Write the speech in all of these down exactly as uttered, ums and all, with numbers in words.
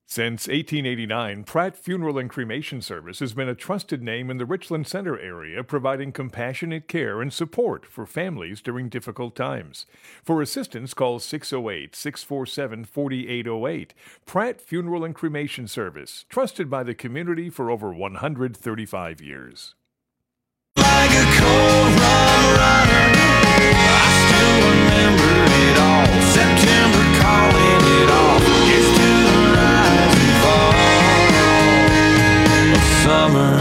Since eighteen eighty-nine, Pratt Funeral and Cremation Service has been a trusted name in the Richland Center area, providing compassionate care and support for families during difficult times. For assistance, call six oh eight, six four seven, four eight oh eight. Pratt Funeral and Cremation Service, trusted by the community for over one hundred thirty-five years. Like a cold rum runner, I still remember it all. September calling it off. It's to the rise and fall of summer.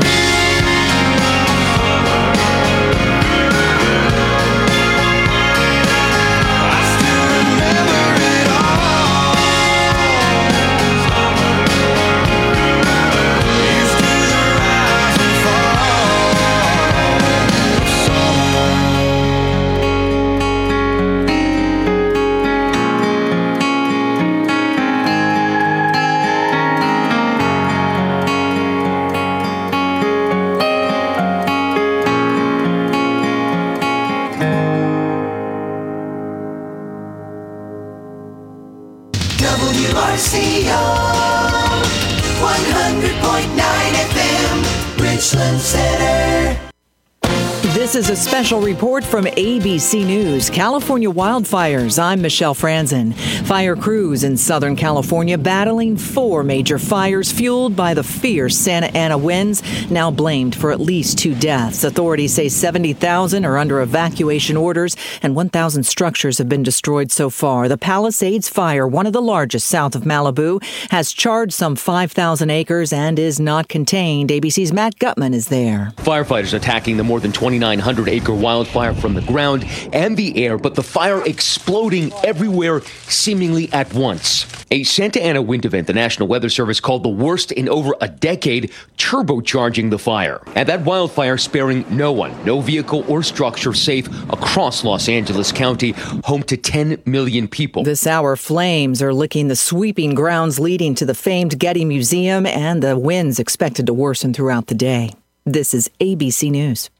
I still remember it all. It's to the rise and fall of summer. W R C O one hundred point nine F M, Richland Center. This is a special report from A B C News. California wildfires. I'm Michelle Franzen. Fire crews in Southern California battling four major fires fueled by the fierce Santa Ana winds, now blamed for at least two deaths. Authorities say seventy thousand are under evacuation orders and one thousand structures have been destroyed so far. The Palisades Fire, one of the largest south of Malibu, has charged some five thousand acres and is not contained. A B C's Matt Gutman is there. Firefighters attacking the more than twenty-nine hundred acre wildfire from the ground and the air, but the fire exploding everywhere seemingly at once. A Santa Ana wind event the National Weather Service called the worst in over a decade, turbocharging the fire. And that wildfire sparing no one, no vehicle or structure safe across Los Angeles County, home to ten million people. This hour, flames are licking the sweeping grounds leading to the famed Getty Museum, and the winds expected to worsen throughout the day. This is A B C News.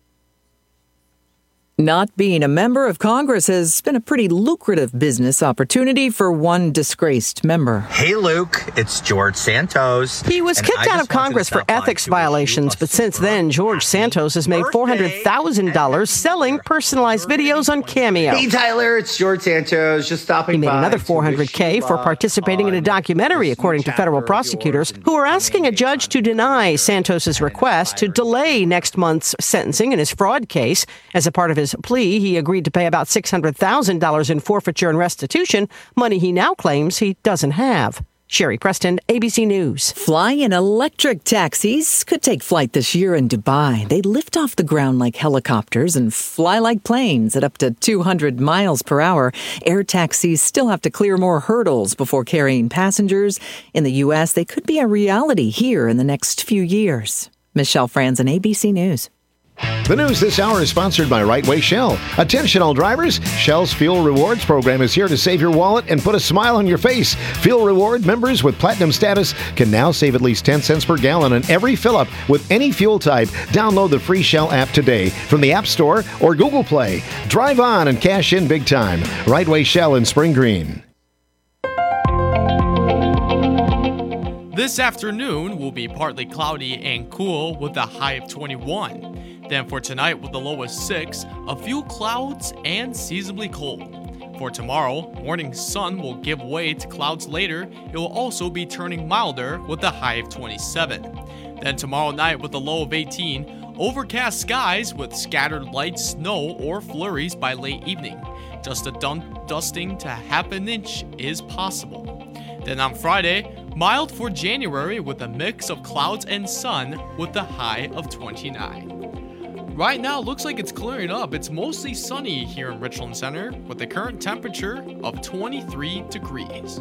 Not being a member of Congress has been a pretty lucrative business opportunity for one disgraced member. Hey, Luke, it's George Santos. He was kicked out of Congress for ethics violations, but since then, George Santos has made four hundred thousand dollars selling personalized videos on Cameo. Hey, Tyler, it's George Santos. Just stopping by. He made another four hundred thousand dollars for participating in a documentary, according to federal prosecutors, who are asking a judge to deny Santos's request to delay next month's sentencing in his fraud case. As a part of his plea, he agreed to pay about six hundred thousand dollars in forfeiture and restitution, money he now claims he doesn't have. Sherry Preston, A B C News. Flying electric taxis could take flight this year in Dubai. They lift off the ground like helicopters and fly like planes at up to two hundred miles per hour. Air taxis still have to clear more hurdles before carrying passengers. In the U S, they could be a reality here in the next few years. Michelle Franzen, A B C News. The news this hour is sponsored by Right Way Shell. Attention all drivers, Shell's Fuel Rewards program is here to save your wallet and put a smile on your face. Fuel Reward members with platinum status can now save at least ten cents per gallon on every fill-up with any fuel type. Download the free Shell app today from the App Store or Google Play. Drive on and cash in big time. Right Way Shell in Spring Green. This afternoon will be partly cloudy and cool with a high of twenty-one. Then for tonight with the low of six, a few clouds and seasonably cold. For tomorrow, morning sun will give way to clouds later. It will also be turning milder with a high of twenty-seven. Then tomorrow night with a low of eighteen, overcast skies with scattered light snow or flurries by late evening. Just a dun- dusting to half an inch is possible. Then on Friday, mild for January with a mix of clouds and sun with a high of twenty-nine. Right now, it looks like it's clearing up. It's mostly sunny here in Richland Center with the current temperature of twenty-three degrees.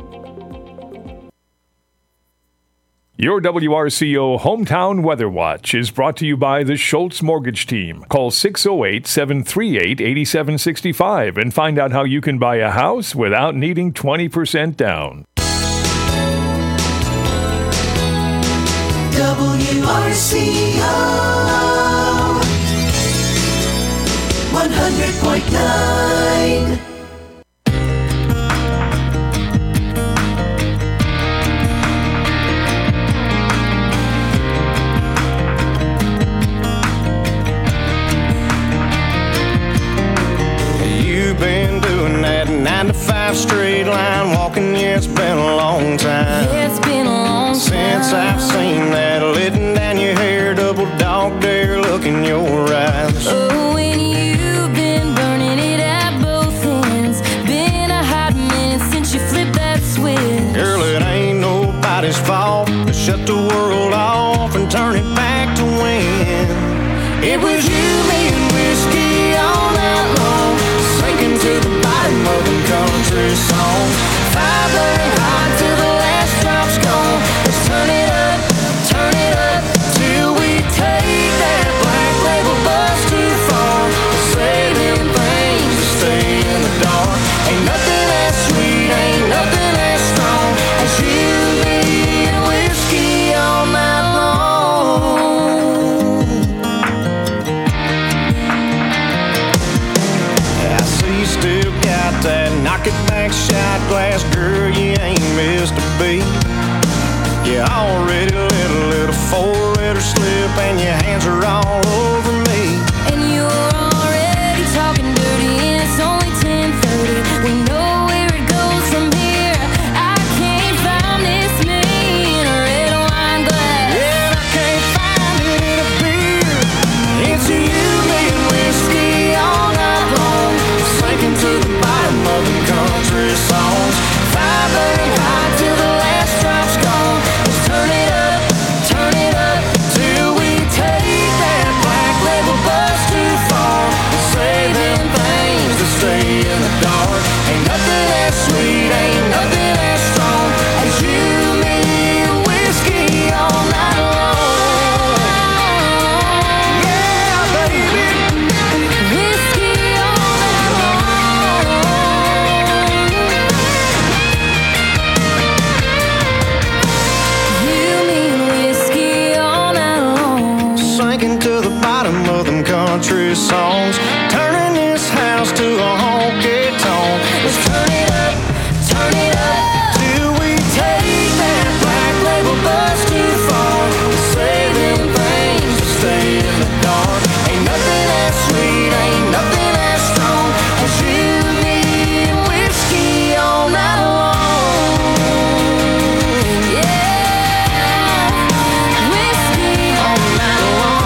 Your W R C O Hometown Weather Watch is brought to you by the Schultz Mortgage Team. Call six oh eight, seven three eight, eight seven six five and find out how you can buy a house without needing twenty percent down. W R C O one hundred point nine. nobody's fault to shut the world off and turn it back to when it was you, me, and whiskey all night long, sinking to the bottom of the country song. Fire burning hot till the last drop's gone. Let's turn it up, turn it up till we take that black label bus too far. Saving things to stay in the dark. Ain't nothing as sweet, ain't nothing as strong as you, me, and whiskey all night long. I see you still got that knock it back shot glass, girl, you ain't missed a beat. You already let a little four-letter slip and your hands are all over me. And you're already talking dirty and it's only ten thirty. We know where it goes from here. I can't find this me in a red wine glass. Yeah, I can't find it in a beer. It's you, me, and whiskey all night long, sinking to the bottom of the country songs. Fire burning hot till the last drop's gone. Let's turn it up, turn it up till we take that black label bus too far. Saving things to stay in the dark. Ain't nothing as sweet, ain't nothing as strong as you, me, and whiskey all night long. Yeah, baby. Whiskey all night long. You, me, and whiskey all night long. Sinking to the bottom of them country songs, turning this house to a honky tonk. Let's turn it up, turn it up till we take that black label bus too far. Saving things to stay in the dark. Ain't nothing as sweet, ain't nothing as strong as you, me, and whiskey all night long. Yeah, whiskey all night long.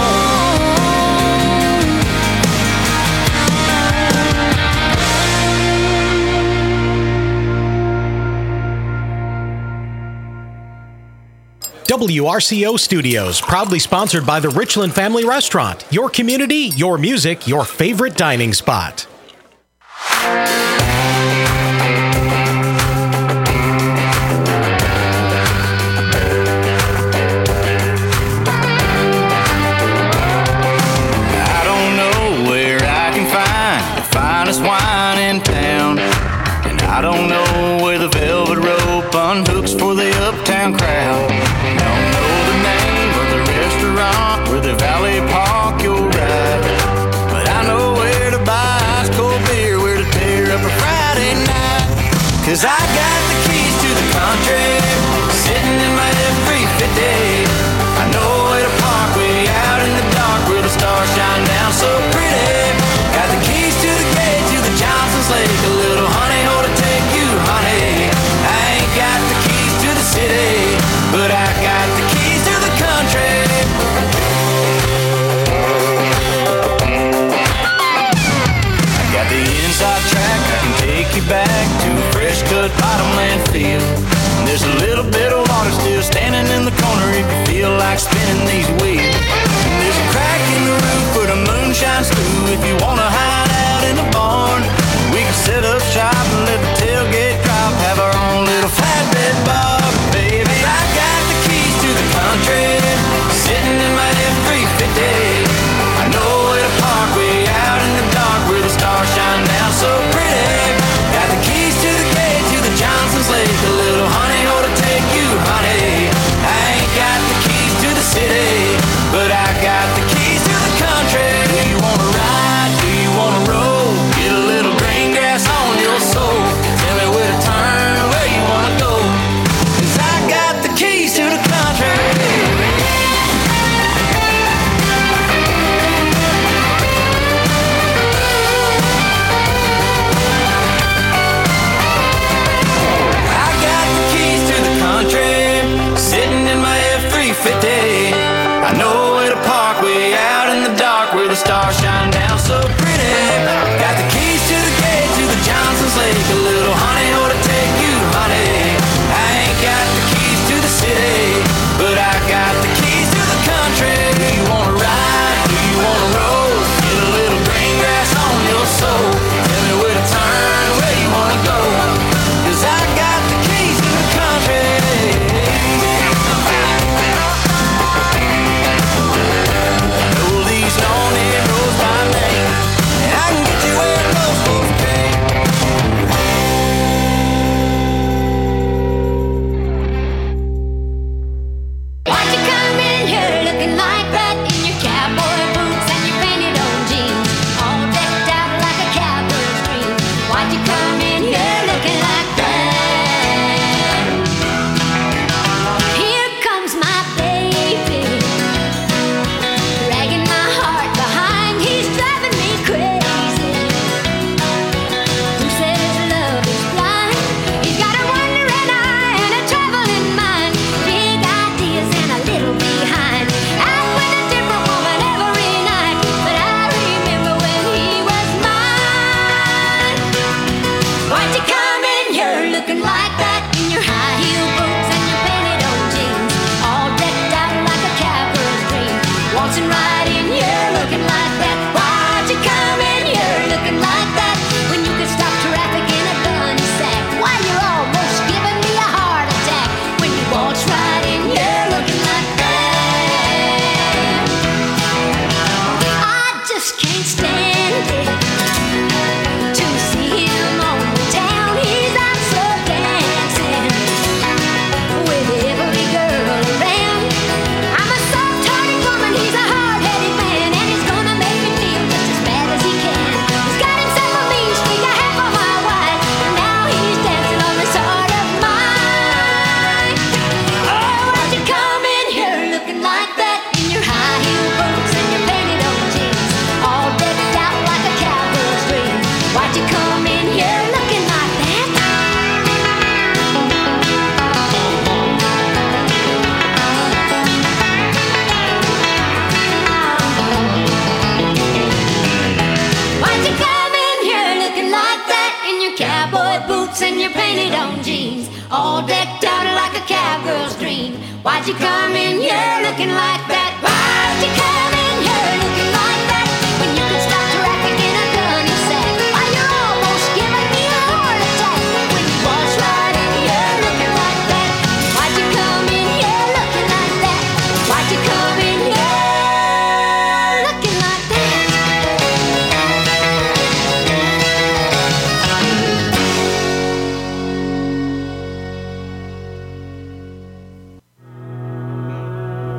W R C O Studios, proudly sponsored by the Richland Family Restaurant. Your community, your music, your favorite dining spot. I don't know where I can find the finest wine in town, and I don't know where the velvet rope unhooks for the uptown crowd. Don't know the name of the restaurant where the valet park your ride, but I know where to buy ice cold beer, where to tear up a Friday night. Cause I got the keys to the country sitting in my F three fifty. I know where to park way out in the dark where the stars shine down so pretty. Got the keys to the gate to the Johnson's Lake, a little honey hole to take you, honey. I ain't got the keys to the city, but I got the keys to the country. I got the inside track, I can take you back to a fresh cut bottomland field. And there's a little bit of water still standing in the corner if you feel like spinning these wheels. And there's a crack in the roof where the moon shines through if you wanna hide out in the barn. We can set up shop and let the tailgate drop, have our own little flatbed bar. Baby, I got the keys to the country sitting in my F three fifty. I know where to park way out in the dark where the stars shine down so pretty. Got the keys to the gate to the Johnson's Lake, a little honey hole to take you, honey. I ain't got the keys to the city,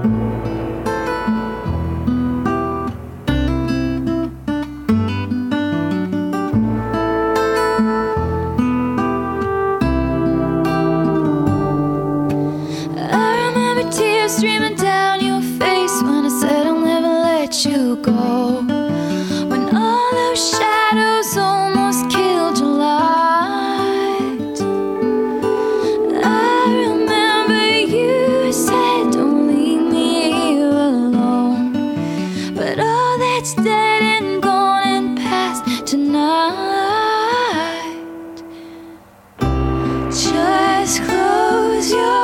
Streaming down your face when I said I'll never let you go. When all those shadows almost killed your light, I remember you said don't leave me here alone. But all that's dead and gone and past tonight. Just close your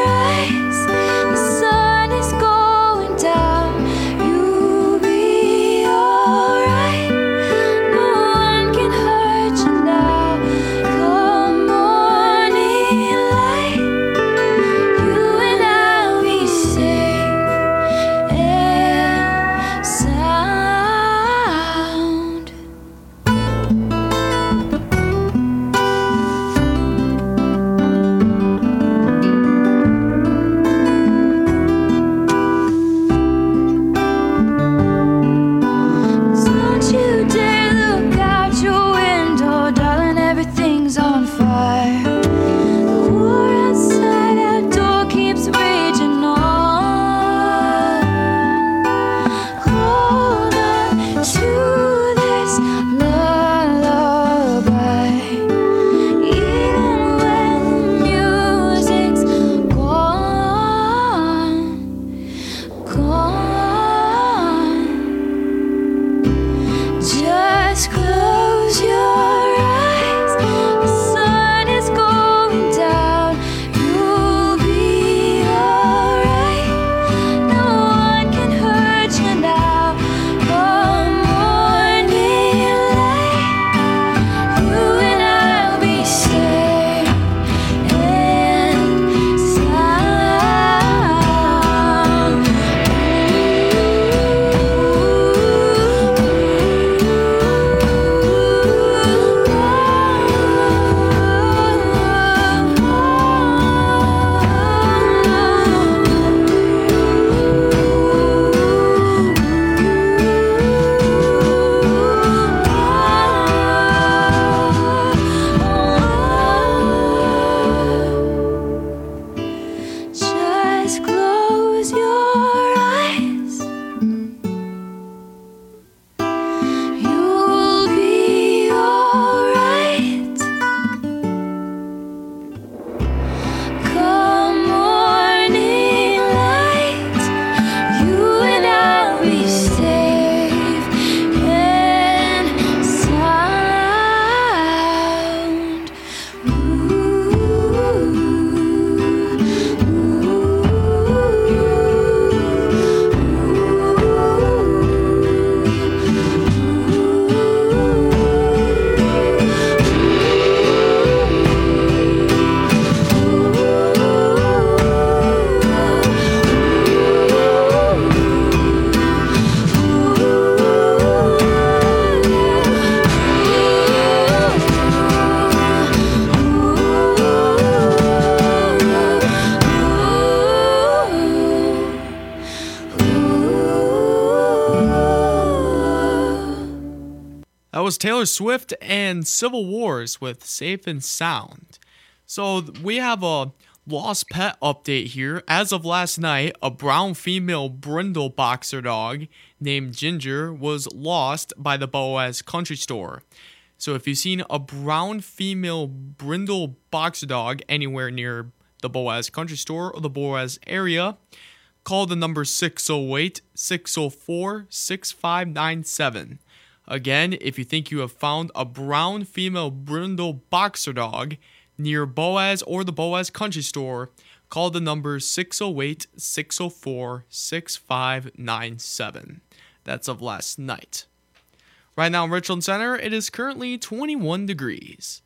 was Taylor Swift and Civil Wars with Safe and Sound. So we have a lost pet update here. As of last night, a brown female brindle boxer dog named Ginger was lost by the Boaz Country Store. So if you've seen a brown female brindle boxer dog anywhere near the Boaz Country Store or the Boaz area, call the number six oh eight, six oh four, six five nine seven. Again, if you think you have found a brown female brindle boxer dog near Boaz or the Boaz Country Store, call the number six oh eight, six oh four, six five nine seven. That's of last night. Right now in Richland Center, it is currently twenty-one degrees.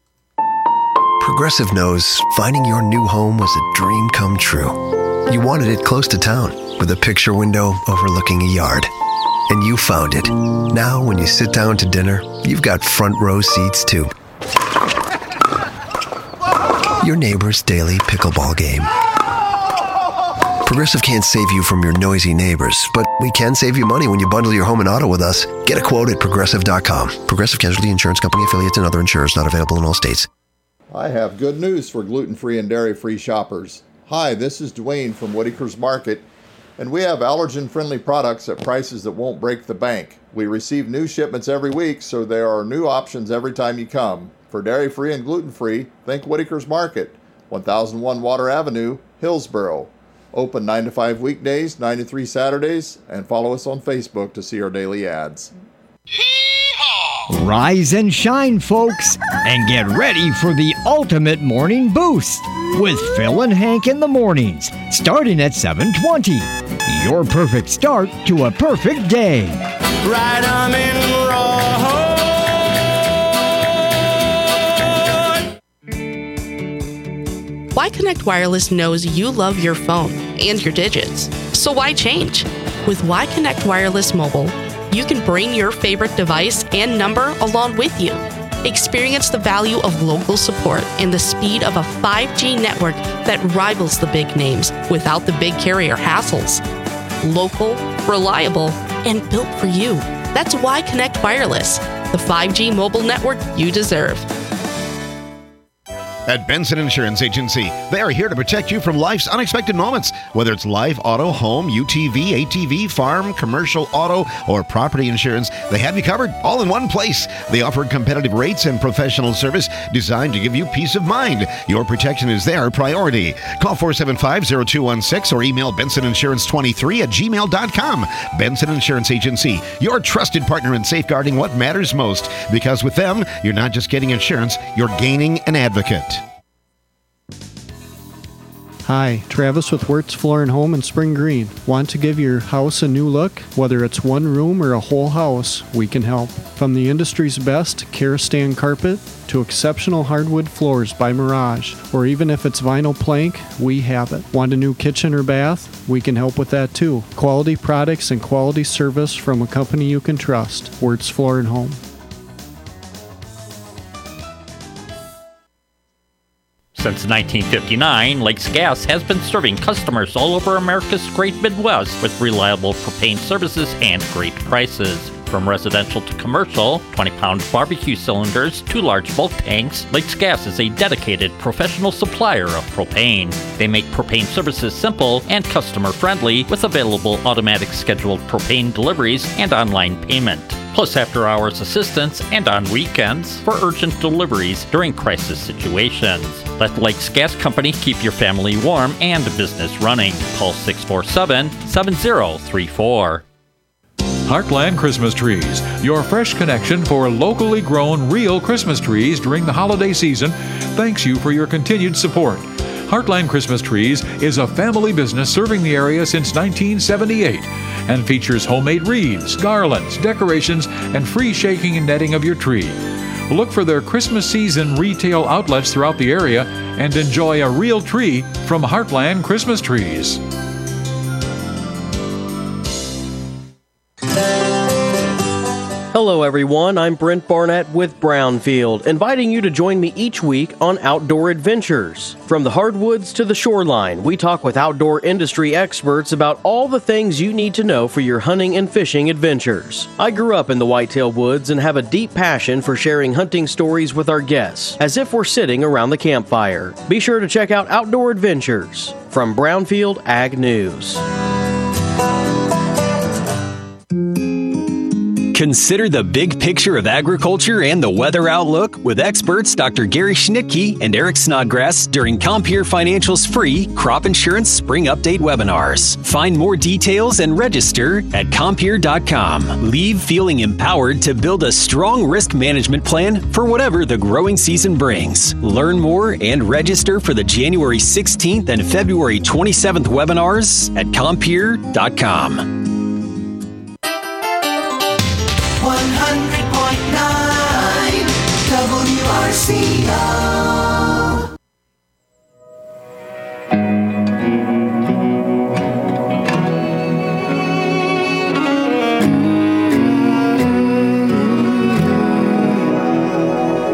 Progressive knows finding your new home was a dream come true. You wanted it close to town, with a picture window overlooking a yard. And you found it. Now, when you sit down to dinner, you've got front row seats too. Your neighbor's daily pickleball game. Progressive can't save you from your noisy neighbors, but we can save you money when you bundle your home and auto with us. Get a quote at Progressive dot com. Progressive Casualty Insurance Company, affiliates, and other insurers not available in all states. I have good news for gluten-free and dairy-free shoppers. Hi, this is Dwayne from Whitaker's Market, and we have allergen-friendly products at prices that won't break the bank. We receive new shipments every week, so there are new options every time you come. For dairy-free and gluten-free, think Whitaker's Market, one thousand one Water Avenue, Hillsboro. Open nine to five weekdays, nine to three Saturdays, and follow us on Facebook to see our daily ads. Rise and shine, folks, and get ready for the ultimate morning boost with Phil and Hank in the mornings, starting at seven twenty. Your perfect start to a perfect day. Right arm in Y-Connect Wireless knows you love your phone and your digits, so why change? With Y-Connect Wireless Mobile, you can bring your favorite device and number along with you. Experience the value of local support and the speed of a five G network that rivals the big names without the big carrier hassles. Local, reliable, and built for you. That's Y-Connect Wireless, the five G mobile network you deserve. At Benson Insurance Agency, they are here to protect you from life's unexpected moments. Whether it's life, auto, home, U T V, A T V, farm, commercial, auto, or property insurance, they have you covered all in one place. They offer competitive rates and professional service designed to give you peace of mind. Your protection is their priority. Call four seven five, zero two one six or email benson insurance twenty-three at gmail dot com. Benson Insurance Agency, your trusted partner in safeguarding what matters most. Because with them, you're not just getting insurance, you're gaining an advocate. Hi, Travis with Wirtz Floor and Home in Spring Green. Want to give your house a new look? Whether it's one room or a whole house, we can help. From the industry's best Kerastane carpet to exceptional hardwood floors by Mirage, or even if it's vinyl plank, we have it. Want a new kitchen or bath? We can help with that too. Quality products and quality service from a company you can trust. Wirtz Floor and Home. Since nineteen fifty-nine, Lakes Gas has been serving customers all over America's great Midwest with reliable propane services and great prices. From residential to commercial, twenty-pound barbecue cylinders to large bulk tanks, Lakes Gas is a dedicated professional supplier of propane. They make propane services simple and customer-friendly with available automatic scheduled propane deliveries and online payment, plus after-hours assistance and on weekends for urgent deliveries during crisis situations. Let Lakes Gas Company keep your family warm and business running. Call six four seven, seven zero three four. Heartland Christmas Trees, your fresh connection for locally grown real Christmas trees during the holiday season, thanks you for your continued support. Heartland Christmas Trees is a family business serving the area since nineteen seventy-eight and features homemade wreaths, garlands, decorations, and free shaking and netting of your tree. Look for their Christmas season retail outlets throughout the area and enjoy a real tree from Heartland Christmas Trees. Hello everyone, I'm Brent Barnett with Brownfield, inviting you to join me each week on Outdoor Adventures. From the hardwoods to the shoreline, we talk with outdoor industry experts about all the things you need to know for your hunting and fishing adventures. I grew up in the whitetail woods and have a deep passion for sharing hunting stories with our guests, as if we're sitting around the campfire. Be sure to check out Outdoor Adventures from Brownfield Ag News. Consider the big picture of agriculture and the weather outlook with experts Doctor Gary Schnittke and Eric Snodgrass during Compeer Financial's free Crop Insurance Spring Update webinars. Find more details and register at Compeer dot com. Leave feeling empowered to build a strong risk management plan for whatever the growing season brings. Learn more and register for the January sixteenth and February twenty-seventh webinars at Compeer dot com. one hundred point nine W R C O.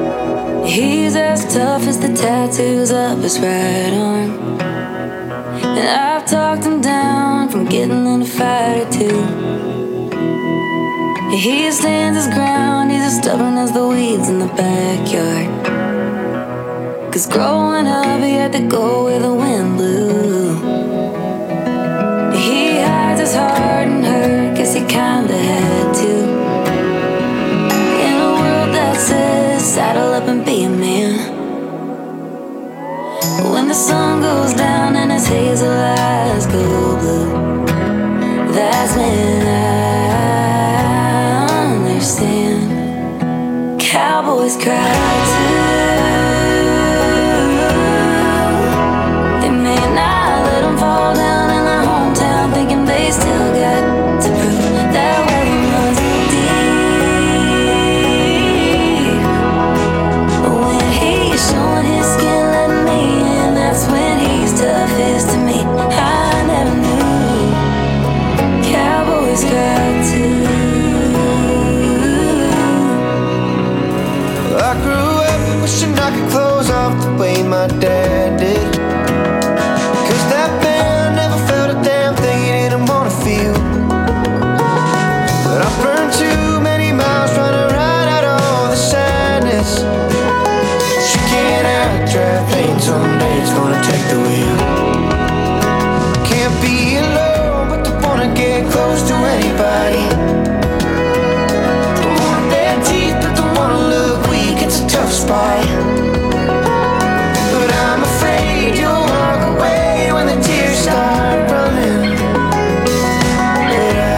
He's as tough as the tattoos up his right arm. And I've talked him down from getting in a fight or two. He stands his ground, he's as stubborn as the weeds in the backyard. Cause growing up he had to go where the wind blew. He hides his heart and hurt, guess he kinda had to. In a world that says saddle up and be a man. When the sun goes down and his hazel eyes go blue, that's when I understand. Cowboys cry too. They may not let them fall down in their hometown, thinking they still got to prove that well runs deep. But when he's showing his skin, letting me in, that's when he's toughest to me. I never knew cowboys cry too. I grew up wishing I could close off the way my dad did. Cause that band never felt a damn thing he didn't wanna feel. But I burned too many miles trying to ride out all the sadness. You can't out-drive pain, someday it's gonna take the wheel. Can't be alone, but don't wanna get close to anybody. Don't want their teeth, but don't wanna look weak, it's a tough spot. But I'm afraid you'll walk away when the tears start running. But I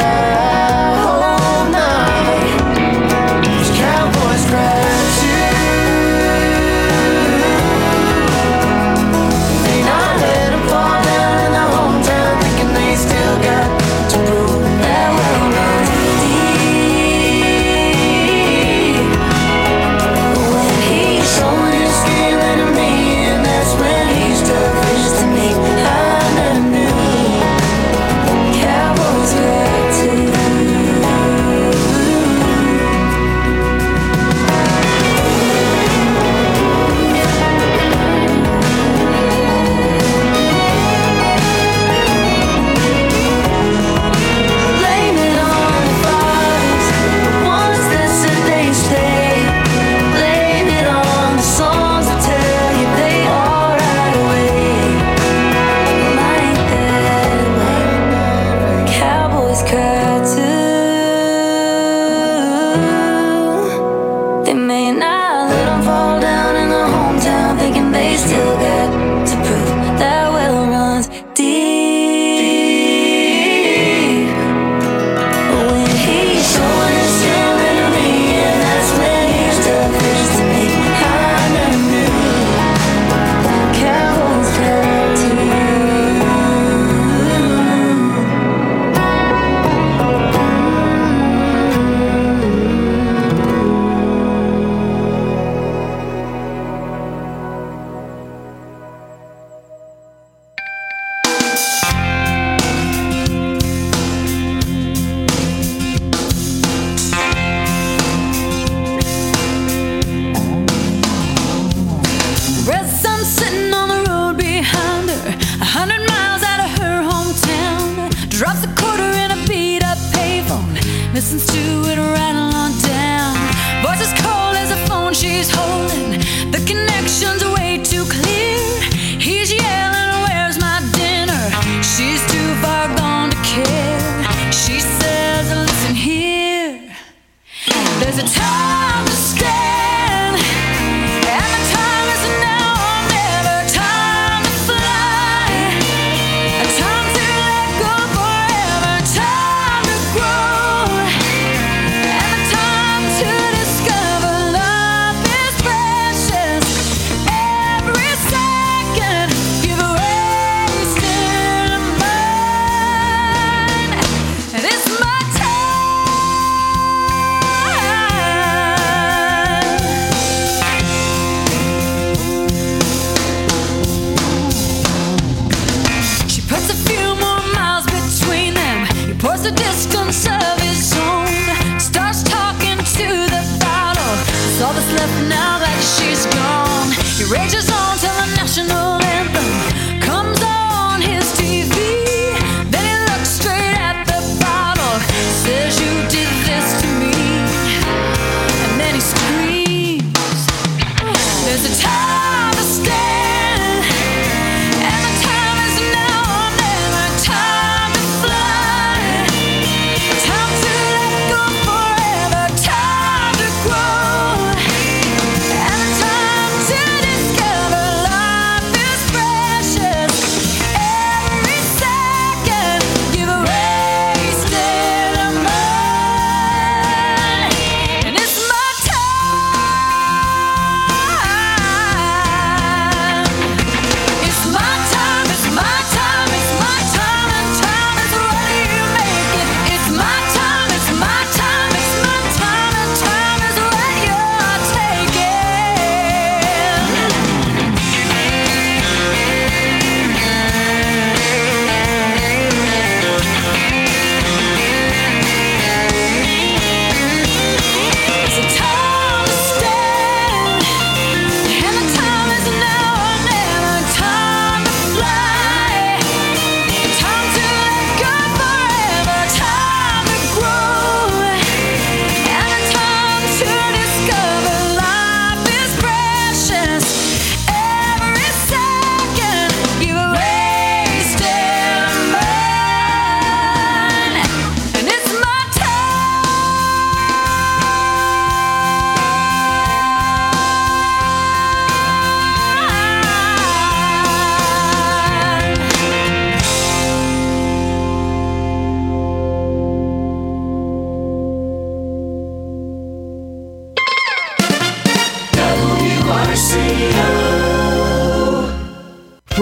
hold on, 'cause cowboys cry too. They not let them fall down in their hometown, thinking they still got to prove that well runs deep. When he's showing his skin, letting me in, that's when he's toughest to me. I never knew cowboys cry too. Blame it on the fathers, the ones that said they stay. Blame it on the songs that tell you they all right away. Well, I ain't that way. Cowboys cry too. They may not let them fall down in their hometown, thinking they still got to prove that well runs deep. But when he's showing his skin, letting me in, that's when he's toughest to me. I never knew cowboys cry too. Red sun sitting on the road behind her, a hundred miles out of her hometown. Drops a quarter in a beat up payphone, listens to it rattle on down. Voice as cold as the phone she's holding, the connection's way too clear. He's yelling, "Where's my dinner?" She's too far gone to care. She says, "Listen here, there's a time to stand, and the time is now or never. Time to fly, a time to let go forever. Time to grow, and the time to discover love is precious. Every second you've wasted a mine, and it's my She puts a few more miles between them. He pours the distance of his own. Starts talking to the bottle. It's all that's left now that she's gone. He rages on till the national anthem comes on his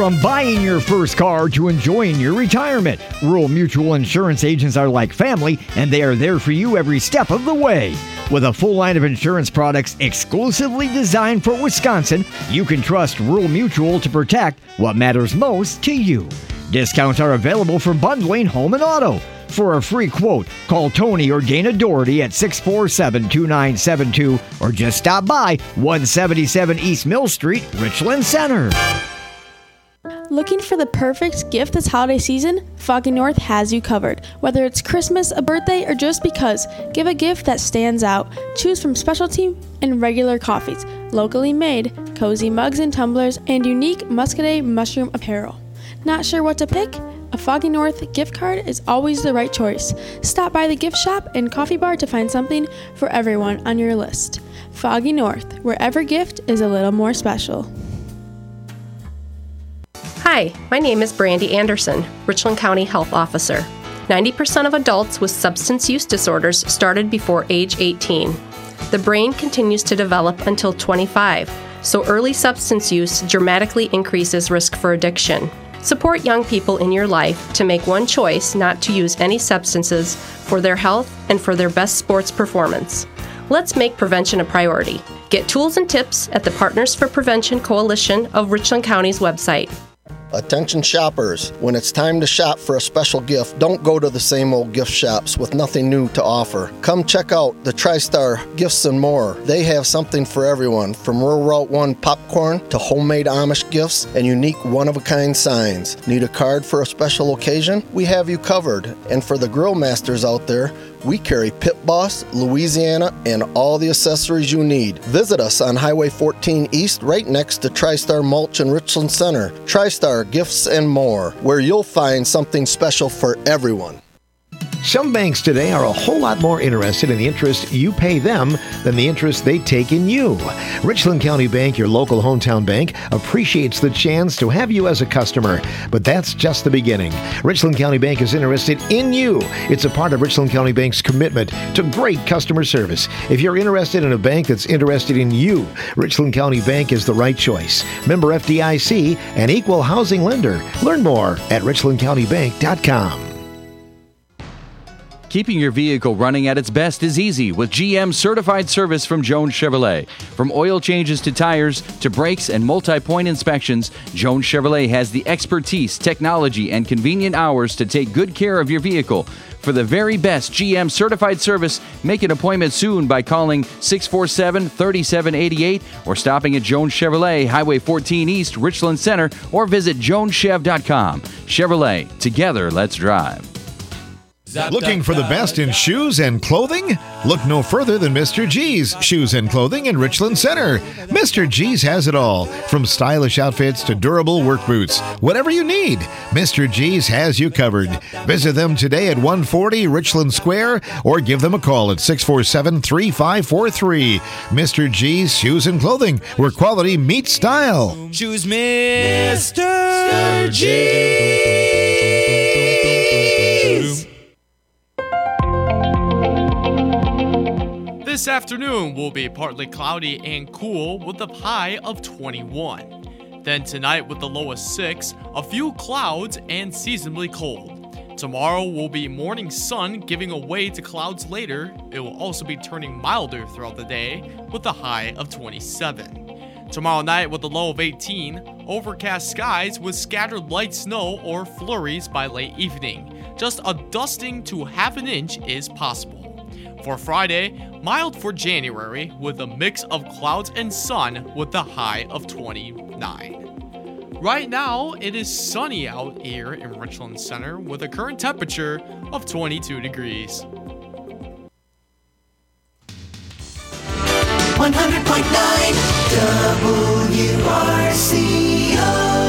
From buying your first car to enjoying your retirement, Rural Mutual Insurance agents are like family, and they are there for you every step of the way. With a full line of insurance products exclusively designed for Wisconsin, you can trust Rural Mutual to protect what matters most to you. Discounts are available for bundling home and auto. For a free quote, call Tony or Dana Doherty at six four seven, two nine seven two or just stop by one seventy-seven East Mill Street, Richland Center. Looking for the perfect gift this holiday season? Foggy North has you covered. Whether it's Christmas, a birthday, or just because, give a gift that stands out. Choose from specialty and regular coffees, locally made, cozy mugs and tumblers, and unique Muscadet mushroom apparel. Not sure what to pick? A Foggy North gift card is always the right choice. Stop by the gift shop and coffee bar to find something for everyone on your list. Foggy North, where every gift is a little more special. Hi, my name is Brandy Anderson, Richland County Health Officer. ninety percent of adults with substance use disorders started before age eighteen. The brain continues to develop until twenty-five, so early substance use dramatically increases risk for addiction. Support young people in your life to make one choice not to use any substances for their health and for their best sports performance. Let's make prevention a priority. Get tools and tips at the Partners for Prevention Coalition of Richland County's website. Attention shoppers, when it's time to shop for a special gift, don't go to the same old gift shops with nothing new to offer. Come check out the TriStar Gifts and More. They have something for everyone, from Rural Route one popcorn to homemade Amish gifts and unique one-of-a-kind signs. Need a card for a special occasion? We have you covered. And for the grill masters out there, we carry Pit Boss, Louisiana, and all the accessories you need. Visit us on Highway fourteen East, right next to TriStar Mulch in Richland Center. TriStar Gifts and More, where you'll find something special for everyone. Some banks today are a whole lot more interested in the interest you pay them than the interest they take in you. Richland County Bank, your local hometown bank, appreciates the chance to have you as a customer, but that's just the beginning. Richland County Bank is interested in you. It's a part of Richland County Bank's commitment to great customer service. If you're interested in a bank that's interested in you, Richland County Bank is the right choice. Member F D I C, an equal housing lender. Learn more at richland county bank dot com. Keeping your vehicle running at its best is easy with G M certified service from Jones Chevrolet. From oil changes to tires to brakes and multi-point inspections, Jones Chevrolet has the expertise, technology, and convenient hours to take good care of your vehicle. For the very best G M certified service, make an appointment soon by calling six four seven, three seven eight eight or stopping at Jones Chevrolet, Highway fourteen East, Richland Center, or visit jones chev dot com. Chevrolet, together let's drive. Looking for the best in shoes and clothing? Look no further than Mister G's Shoes and Clothing in Richland Center. Mister G's has it all, from stylish outfits to durable work boots. Whatever you need, Mister G's has you covered. Visit them today at one forty Richland Square or give them a call at six four seven, three five four three. Mister G's Shoes and Clothing, where quality meets style. Choose Mister G's. This afternoon will be partly cloudy and cool with a high of twenty-one. Then tonight with the low of six, a few clouds and seasonably cold. Tomorrow will be morning sun giving way to clouds later. It will also be turning milder throughout the day with a high of twenty-seven. Tomorrow night with a low of eighteen, overcast skies with scattered light snow or flurries by late evening. Just a dusting to half an inch is possible. For Friday, mild for January with a mix of clouds and sun with a high of twenty-nine. Right now, it is sunny out here in Richland Center with a current temperature of twenty-two degrees. one hundred point nine W R C O.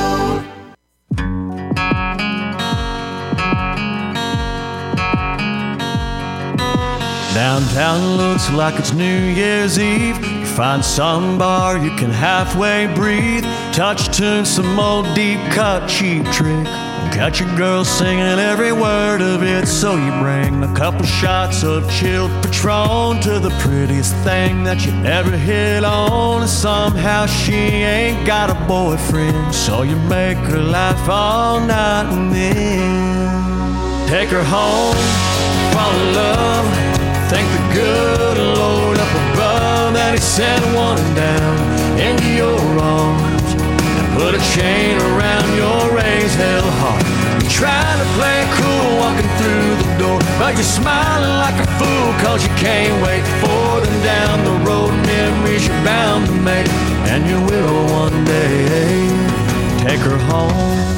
Downtown looks like it's New Year's Eve. You find some bar you can halfway breathe. Touch tune, some old deep cut, cheap trick. Got your girl singing every word of it, so you bring a couple shots of chilled Patron to the prettiest thing that you ever hit on. And somehow she ain't got a boyfriend, so you make her laugh all night and then take her home, fall in love. Thank the good Lord up above that He sent one down into your arms and put a chain around your raised hell heart. You're trying to play cool walking through the door, but you're smiling like a fool cause you can't wait for them down the road. Memories you're bound to make, and you will one day take her home.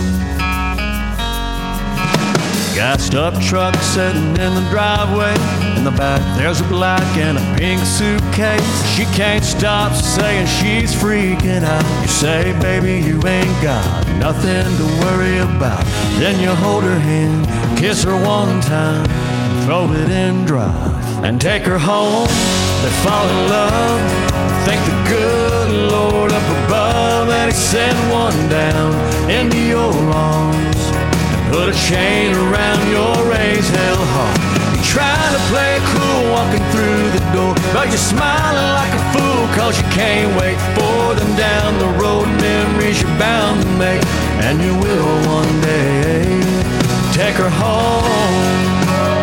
Gassed up truck sitting in the driveway. In the back there's a black and a pink suitcase. She can't stop saying she's freaking out. You say, baby, you ain't got nothing to worry about. Then you hold her hand, kiss her one time, throw it in drive, and take her home. They fall in love. Thank the good Lord up above that He sent one down into your arms. Put a chain around your raised hell heart. You're trying to play it cool walking through the door, but you're smiling like a fool cause you can't wait for them down the road. Memories you're bound to make, and you will one day take her home.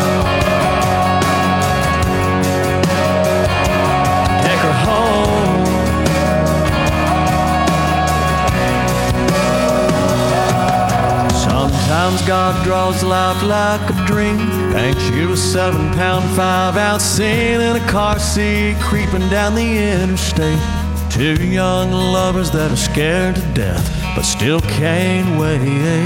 Take her home. Sometimes God draws life like a dream. Thanks you a seven pound, five ounce scene in a car seat creeping down the interstate. Two young lovers that are scared to death but still can't wait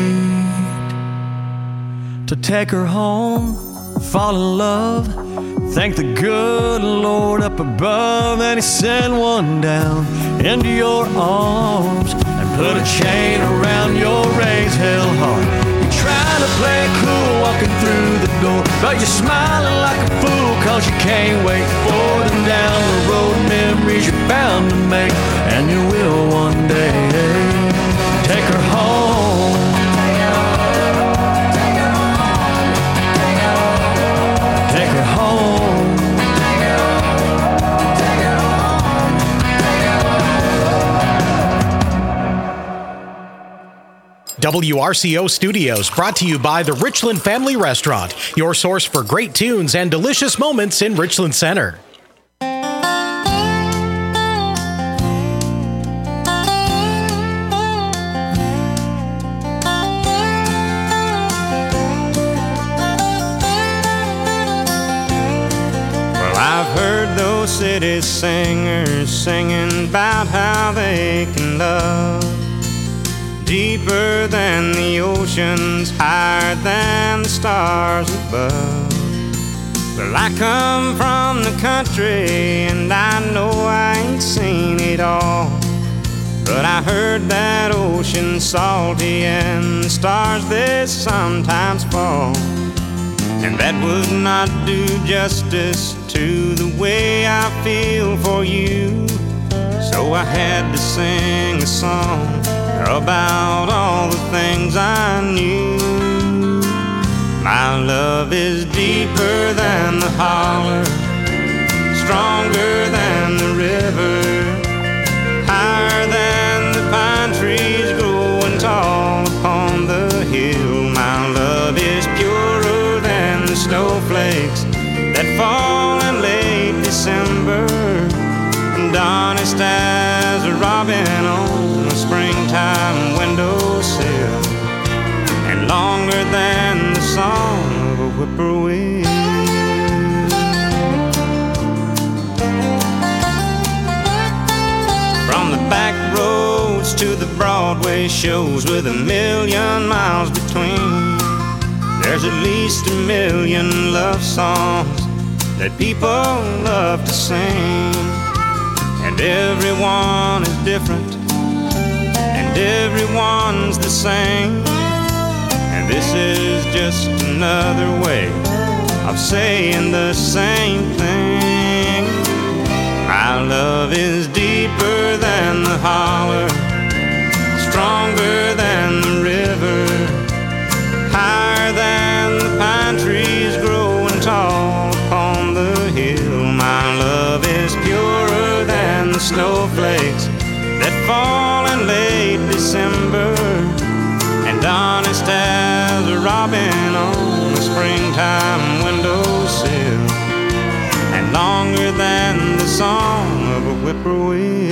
to take her home, fall in love. Thank the good Lord up above that He sent one down into your arms and put a chain around your raised hell heart. Trying to play it cool walking through the door, but you're smiling like a fool cause you can't wait for them down the road. Memories you're bound to make, and you will one day take her home. Take her home. W R C O Studios, brought to you by the Richland Family Restaurant, your source for great tunes and delicious moments in Richland Center. Well, I've heard those city singers singing about how they can love deeper than the oceans, higher than the stars above. Well, I come from the country and I know I ain't seen it all, but I heard that ocean salty and the stars they sometimes fall, and that would not do justice to the way I feel for you. So I had to sing a song about all the things I knew. My love is deeper than the holler, stronger than the river, higher than the pine trees growing tall upon the hill. My love is purer than the snowflakes that fall in late December, and honest as a robin on a springtime windowsill, and longer than the song of a whippoorwill. From the back roads to the Broadway shows with a million miles between, there's at least a million love songs that people love to sing, and everyone is different and everyone's the same, and this is just another way of saying the same thing. My love is deeper than the holler, fall in late December, and honest as a robin on the springtime windowsill, and longer than the song of a whippoorwill.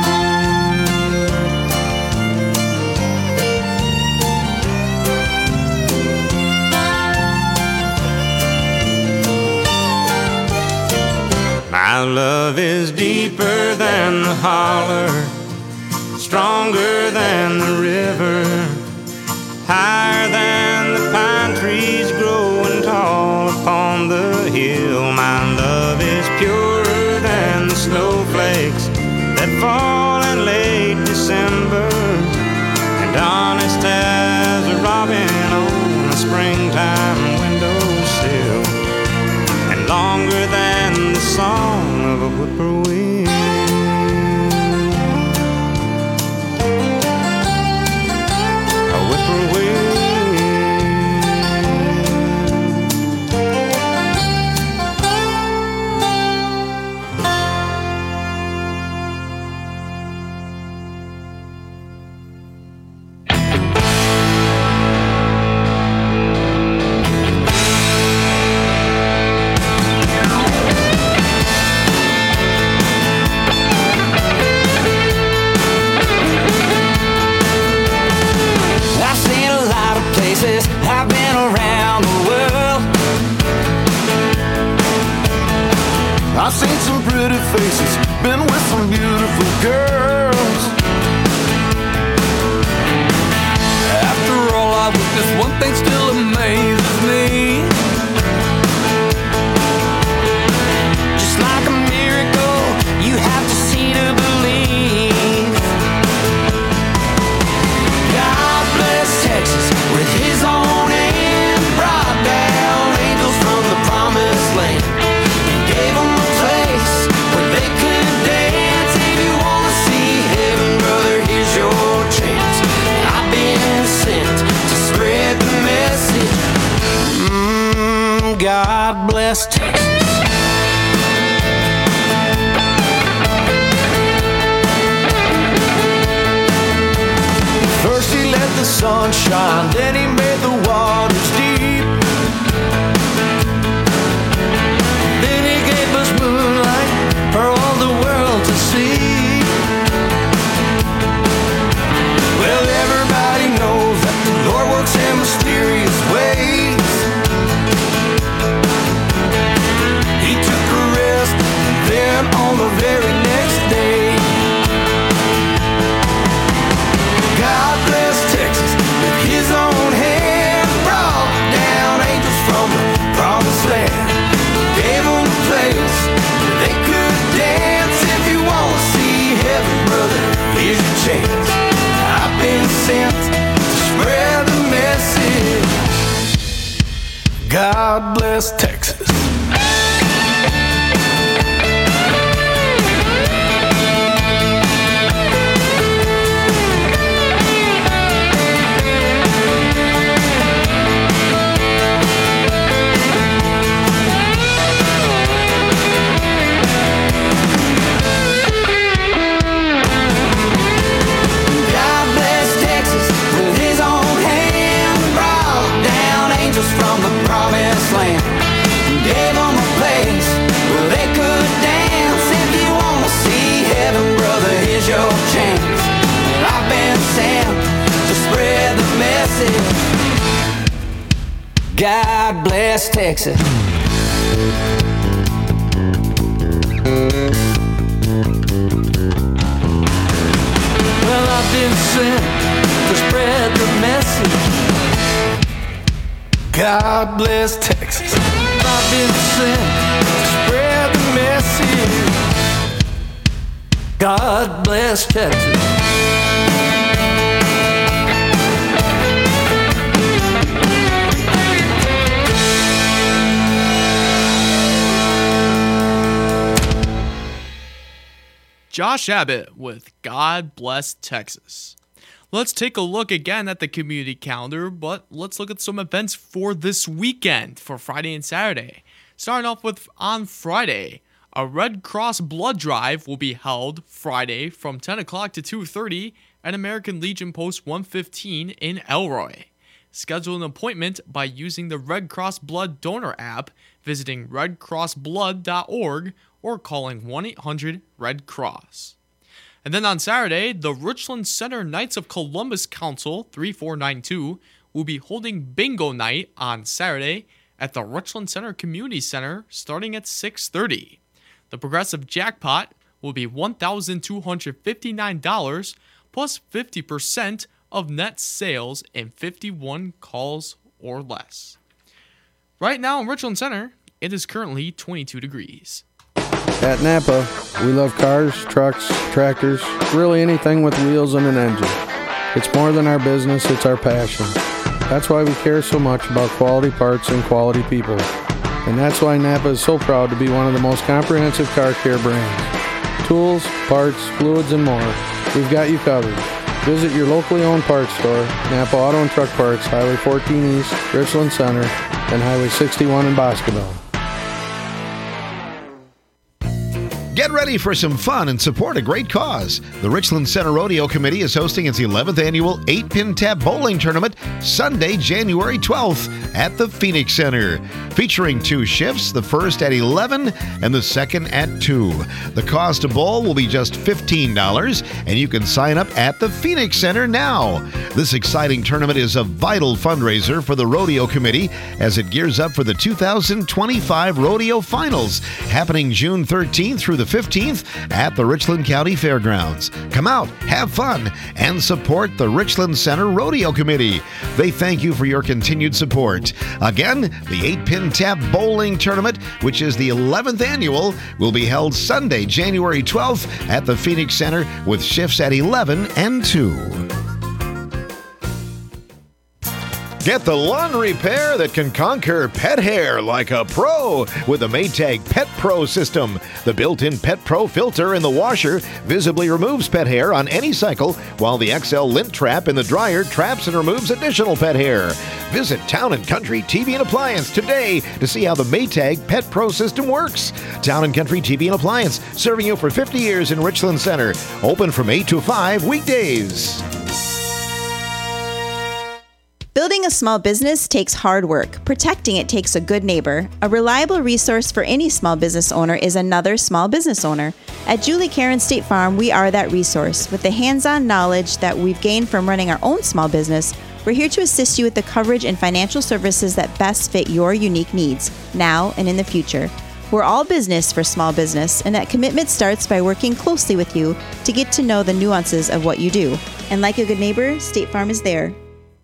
My love is deeper than the holler, stronger than the river, higher than the pine trees growing tall upon the hill. My love is purer than the snowflakes that fall in late December, and honest as a robin on the springtime windowsill, and longer than the song of a whippoorwill. A whippoorwill. I've been around the world. I've seen some pretty faces, been with some beautiful girls. After all I witnessed, one thing still amazes me. Just like a miracle, you have to see to believe. God bless Texas with his own hand, brought down angels from the promised land, and gave them a place where they could dance. If you want to see heaven, brother, here's your chance. I've been sent to spread the message. Mm, God bless Texas. First he let the sun shine, then he made the waters deep. Then he gave us moonlight for all the world to see. Well, everybody knows that the Lord works in mysterious ways. He took a rest, then on the very next day, God bless Texas with his own hand, brought down angels from the promised land, gave them a place where they could dance. If you want to see heaven, brother, here's your chance. I've been sent to spread the message. God bless Texas. From the promised land, gave them a place where they could dance. If you want to see heaven, brother, here's your chance. I've been sent to spread the message. God bless Texas. Well, I've been sent to spread the message. God bless Texas. I've been sent to spread the message. God bless Texas. Josh Abbott with God Bless Texas. Let's take a look again at the community calendar, but let's look at some events for this weekend, for Friday and Saturday. Starting off with on Friday, A Red Cross blood drive will be held Friday from ten o'clock to two thirty at American Legion Post one fifteen in Elroy. Schedule an appointment by using the Red Cross Blood Donor app, visiting red cross blood dot org, or calling one eight hundred red cross. And then on Saturday, the Richland Center Knights of Columbus Council three four nine two will be holding bingo night on Saturday at the Richland Center Community Center starting at six thirty. The progressive jackpot will be one thousand two hundred fifty-nine dollars plus fifty percent of net sales in fifty-one calls or less. Right now in Richland Center, it is currently twenty-two degrees. At Napa, we love cars, trucks, tractors, really anything with wheels and an engine. It's more than our business, it's our passion. That's why we care so much about quality parts and quality people. And that's why Napa is so proud to be one of the most comprehensive car care brands. Tools, parts, fluids, and more. We've got you covered. Visit your locally owned parts store, Napa Auto and Truck Parts, Highway fourteen East, Richland Center, and Highway sixty-one in Boscoville. Get ready for some fun and support a great cause. The Richland Center Rodeo Committee is hosting its eleventh annual eight pin Tap Bowling Tournament Sunday, January twelfth at the Phoenix Center. Featuring two shifts, the first at eleven and the second at two. The cost to bowl will be just fifteen dollars, and you can sign up at the Phoenix Center now. This exciting tournament is a vital fundraiser for the Rodeo Committee as it gears up for the two thousand twenty-five Rodeo Finals, happening June thirteenth through the fifteenth at the Richland County Fairgrounds. Come out, have fun, and support the Richland Center Rodeo Committee. They thank you for your continued support. Again, the eight pin Tap Bowling Tournament, which is the eleventh annual, will be held Sunday, January twelfth at the Phoenix Center with shifts at eleven and two. Get the lawn repair that can conquer pet hair like a pro with the Maytag Pet Pro system. The built-in Pet Pro filter in the washer visibly removes pet hair on any cycle, while the X L lint trap in the dryer traps and removes additional pet hair. Visit Town and Country T V and Appliance today to see how the Maytag Pet Pro system works. Town and Country T V and Appliance, serving you for fifty years in Richland Center. Open from eight to five weekdays. Building a small business takes hard work. Protecting it takes a good neighbor. A reliable resource for any small business owner is another small business owner. At Julie Karen State Farm, we are that resource. With the hands-on knowledge that we've gained from running our own small business, we're here to assist you with the coverage and financial services that best fit your unique needs, now and in the future. We're all business for small business, and that commitment starts by working closely with you to get to know the nuances of what you do. And like a good neighbor, State Farm is there.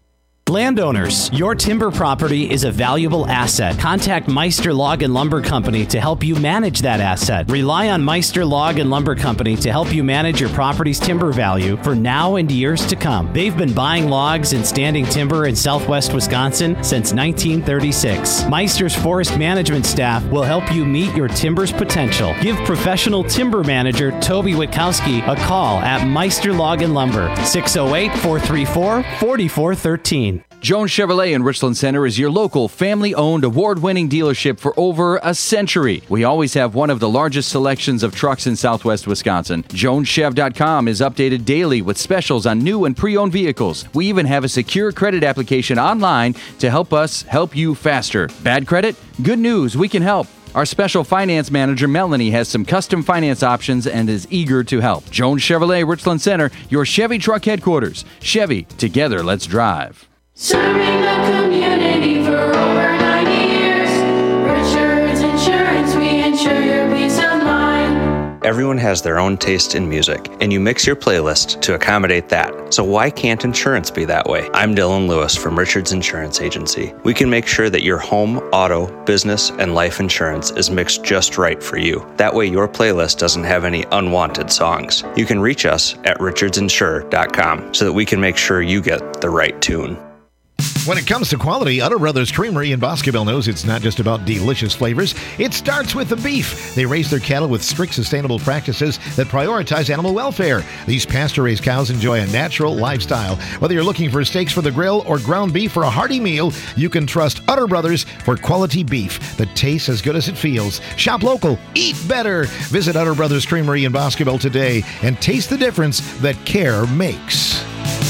Landowners, your timber property is a valuable asset. Contact Meister Log and Lumber Company to help you manage that asset. Rely on Meister Log and Lumber Company to help you manage your property's timber value for now and years to come. They've been buying logs and standing timber in southwest Wisconsin since nineteen thirty-six. Meister's forest management staff will help you meet your timber's potential. Give professional timber manager Toby Witkowski a call at Meister Log and Lumber, six oh eight, four three four, four four one three. Jones Chevrolet in Richland Center is your local family-owned award-winning dealership for over a century. We always have one of the largest selections of trucks in southwest Wisconsin. Jones Chev dot com is updated daily with specials on new and pre-owned vehicles. We even have a secure credit application online to help us help you faster. Bad credit? Good news, we can help. Our special finance manager, Melanie, has some custom finance options and is eager to help. Jones Chevrolet, Richland Center, your Chevy truck headquarters. Chevy, together, let's drive. Serving the community for over ninety years. Richards Insurance, we insure your peace of mind. Everyone has their own taste in music, and you mix your playlist to accommodate that. So why can't insurance be that way? I'm Dylan Lewis from Richards Insurance Agency. We can make sure that your home, auto, business, and life insurance is mixed just right for you. That way your playlist doesn't have any unwanted songs. You can reach us at richards insure dot com so that we can make sure you get the right tune. When it comes to quality, Udder Brothers Creamery in Boscobel knows it's not just about delicious flavors. It starts with the beef. They raise their cattle with strict sustainable practices that prioritize animal welfare. These pasture-raised cows enjoy a natural lifestyle. Whether you're looking for steaks for the grill or ground beef for a hearty meal, you can trust Udder Brothers for quality beef that tastes as good as it feels. Shop local, eat better. Visit Udder Brothers Creamery in Boscobel today and taste the difference that care makes.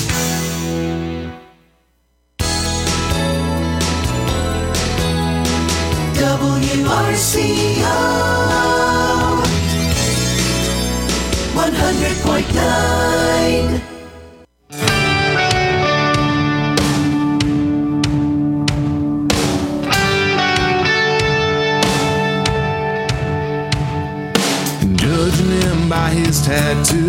W R C O one hundred point nine. Judging him by his tattoos,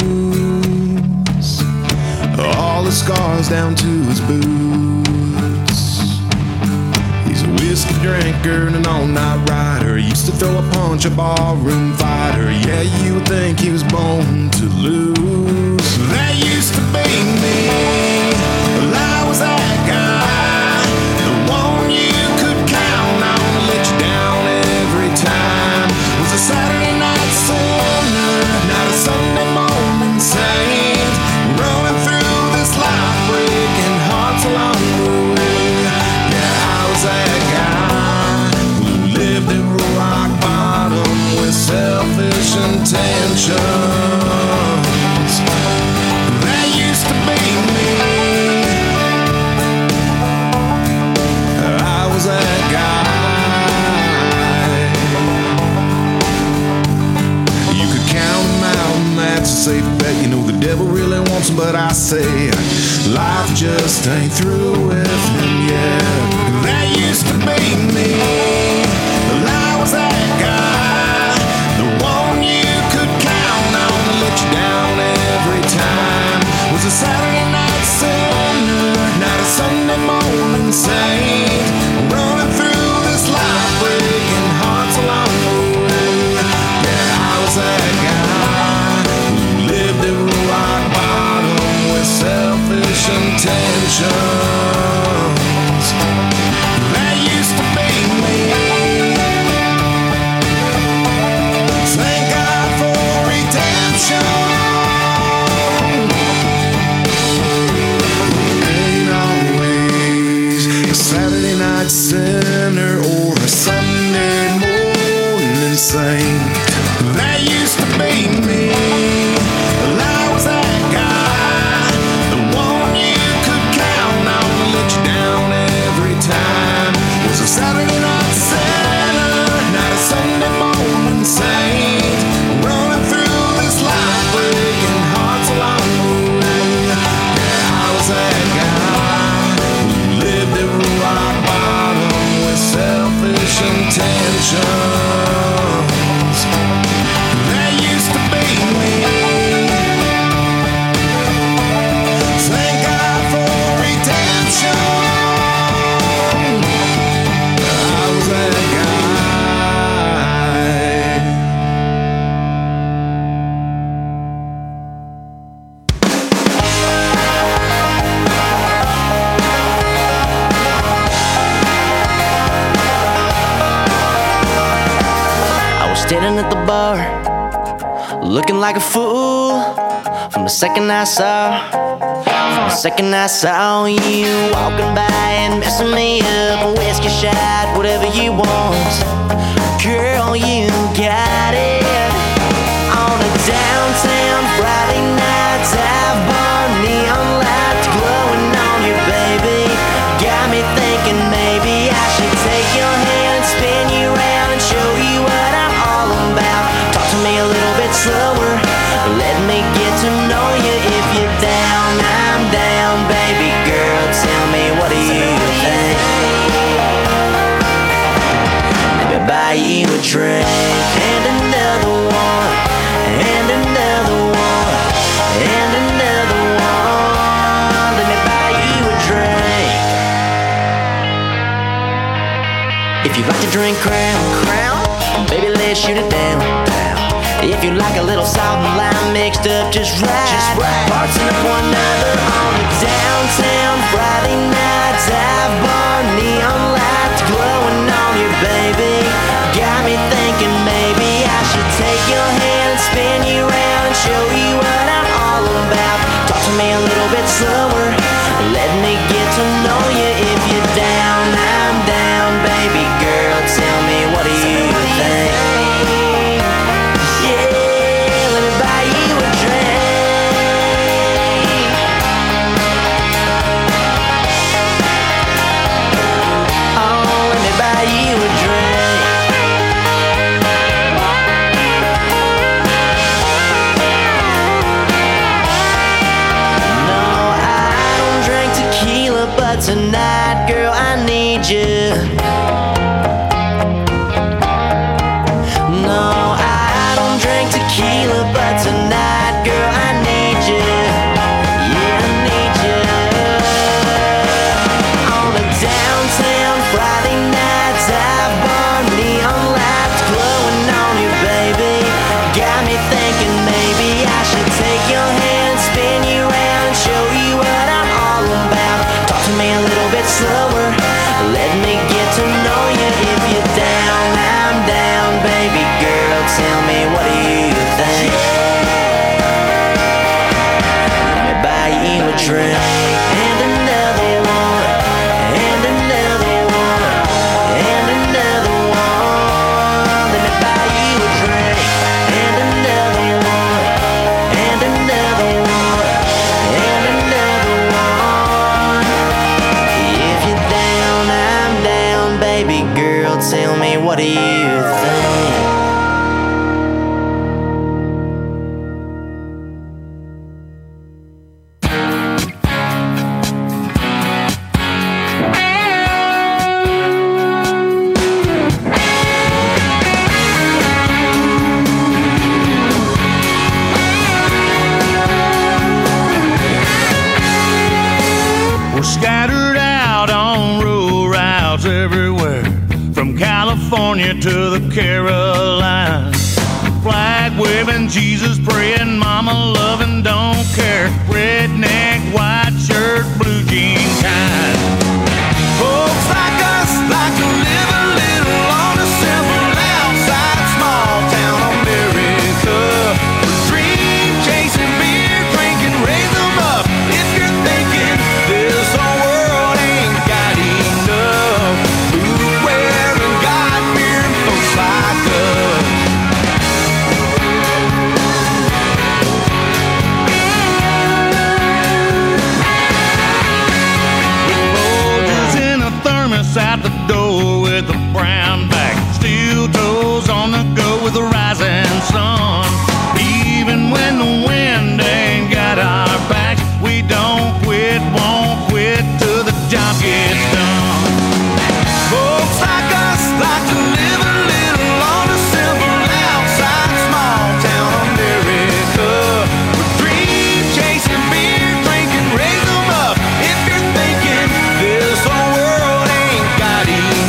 all the scars down to his boots. He's a whiskey drinker and an all-night rider. Used to throw a punch, a ballroom fighter. Yeah, you would think he was born to lose. That used to be me. Well, I was that guy, the one you could count on to let you down every time. It was a Saturday night sinner, not a Sunday morning saint, running through this life, breaking hearts along the way. Yeah, I was that guy who lived at rock bottom with selfish intentions. That used to be me. I was that guy. You could count them out, and that's a safe bet. You know the devil really wants him, but I say life just ain't through with him yet. That used to be me. Well, I was that guy, the one you could count on to let you down every time. Was a Saturday night sinner, not a Sunday morning saint, running through this life, breaking hearts along the way. Yeah, I was that guy who lived at rock bottom with selfish intentions. That used to be me. Thank God for redemption. Ain't always a Saturday night sinner or a Sunday morning saint. That used to be me. Well, I was that guy, the one you could count on to let you down every time. Was a Saturday night sinner, not a Sunday morning saint, running through this life, breaking hearts along the way. Yeah, I was that guy who lived at rock bottom with selfish intentions. That used to be me. Thank God for redemption. I was that I was standing at the bar, looking like a fool. From the second I saw, from the second I saw you walking by and messing me up, a whiskey shot, whatever you want. Girl, you got it. On a downtown Friday night, dive bar, neon lights glowing on you, baby. Got me thinking maybe I should take your hand and spin you around and show you what I'm all about. Talk to me a little bit slower, let me get to know you. If you're down, I'm down, baby girl. Tell me, what do you think? Let me buy you a drink and another one, and another one, and another one. Let me buy you a drink. If you like to drink Crown, Crown, baby, let's shoot it down, down. If you like a little salt and lime mixed up just right, just right. Parts up one another on a downtown Friday night dive bar, neon lights glowing on you, baby. Got me thinking maybe I should take your hand and spin you around and show you what I'm all about. Talk to me a little bit slower, let me get to know you. If you're down, I'm down, baby girl. Tell me, what do you think? Yeah, let me buy you a drink. Oh, let me buy you a drink. No, I don't drink tequila, but tonight, girl, I need you. No, I don't drink tequila, but tonight, girl, I need you. Yeah, I need you. On a downtown Friday night dive bar, neon lights glowing on you, baby. Got me thinking maybe I should take your hand, spin you around, and show you what I'm all about. Talk to me a little bit slower, let me get to know you. If you're down, I'm down, baby girl. Tell me, what do you think? Let me buy you a drink and another one, and another one, and another one. Let me buy you a drink and another one, and another one, and another one. If you're down, I'm down, baby girl. Tell me, what do you think? We're scattered out on rural routes everywhere, from California to the Carolinas. Flag waving, Jesus praying, mama loving, don't care. Redneck, white shirt, blue jean kind. Folks like us like to live a little on a simple outside small town America. Dream chasing, beer drinking, raise them up. If you're thinking this whole world ain't got enough, boot wearing, God fearing folks like us. Out the door with a brown back, steel toes on the go with the rising sun. Even when the wind ain't got our backs, we don't quit, won't quit till the job gets done. Folks like us like to live a little on a simple outside small town America. With dream chasing, beer drinking, raise them up. If you're thinking this whole world ain't got enough,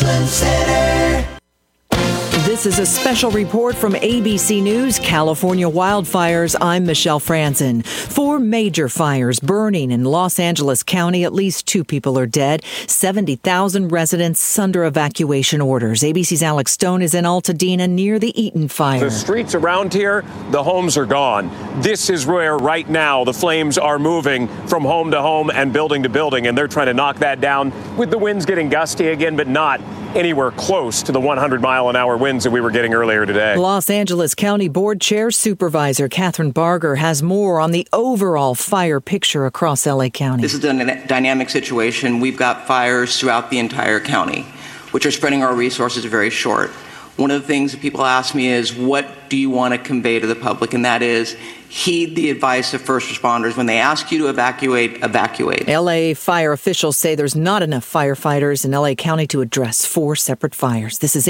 Richland Center. This is a special report from A B C News, California wildfires. I'm Michelle Franzen. Four major fires burning in Los Angeles County. At least two people are dead. seventy thousand residents under evacuation orders. A B C's Alex Stone is in Altadena near the Eaton fire. The streets around here, the homes are gone. This is where right now the flames are moving from home to home and building to building, and they're trying to knock that down with the winds getting gusty again, but not anywhere close to the one hundred mile an hour winds that we were getting earlier today. Los Angeles County Board Chair Supervisor Catherine Barger has more on the overall fire picture across L A County. This is a dynamic situation. We've got fires throughout the entire county, which are spreading our resources very short. One of the things that people ask me is, what do you want to convey to the public? And that is, heed the advice of first responders. When they ask you to evacuate, evacuate. L A fire officials say there's not enough firefighters in L A County to address four separate fires. This is